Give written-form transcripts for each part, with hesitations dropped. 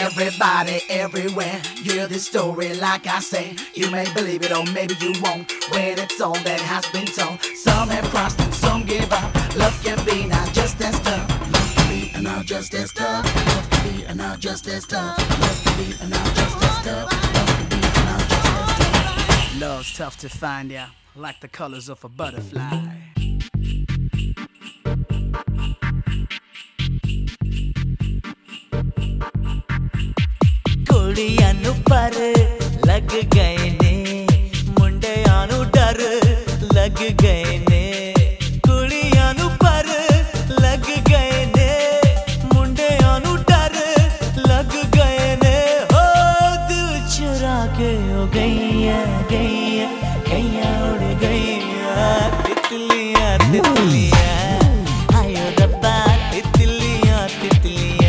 Everybody, everywhere, hear this story like I say. You may believe it or maybe you won't, when it's all that has been told. Some have crossed and some give up. Love can be not just as tough. Love can be not just as tough. Love can be not just as tough. Love can be not just as tough. Love can be not just as tough. Love's tough to find, yeah, like the colors of a butterfly. कुड़ियां नू पर लग गए ने, मुंडियां नू डर लग गए ने। कुड़ियां नू पर लग गए ने, मुंडियां नू डर लग गए ने। हो दिल चुरा के ओ गईयां गईयां गईयां उड़ गईयां। तितलियां तितलियां आयो रब्बा, तितलियां तितलियां।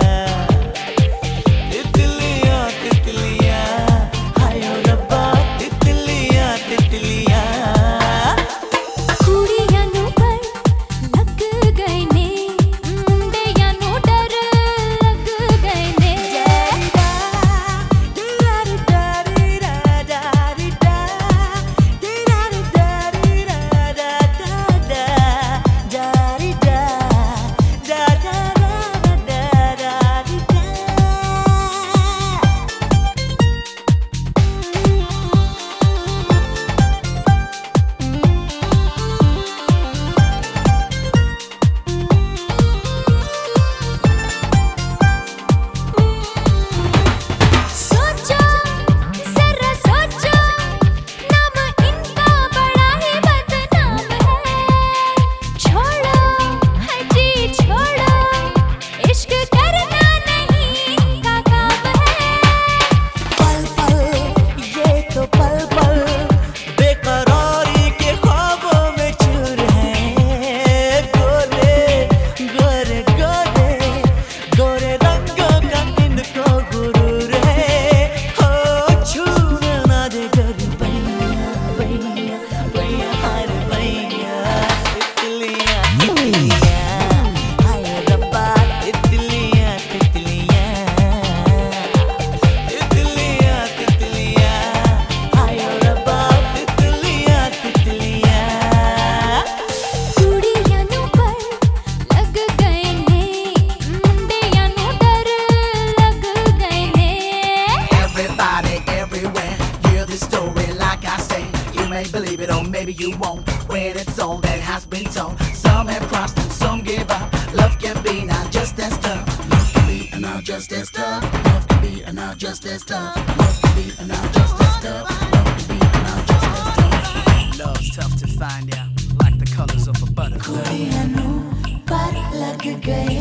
Believe it or maybe you won't, when it's all that has been told. Some have crossed and some give up. Love can be not just as tough. Love can be not just as tough. Love can be not just as tough. Love can be not just as tough. Love can be not just as tough. Love's tough to find, yeah, like the colors of a butterfly. कुड़ियां नू पर लग गए,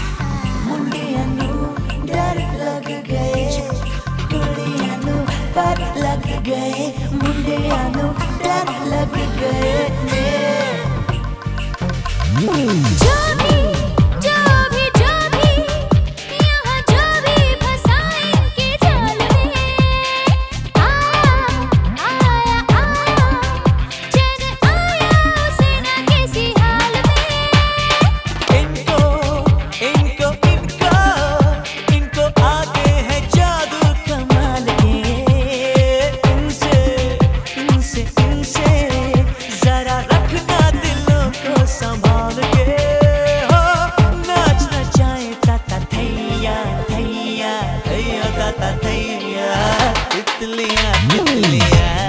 मुंडियां नू डर लग गए। कुड़ियां नू पर लग गए, मुंडियां नू डर लग गए ने। जो भी यहाँ जो भी फंसा इनके जाल में। आया चैन आया उसे ना किसी हाल में। इनको इनको इनको इनको आते हैं जादू कमाल के। इनसे इनसे इनसे जरा रखना दिलों को संभाल के। हो नाचना चाहे ताता थैया थैया थैया ताता थैया। तितलियां तितलियां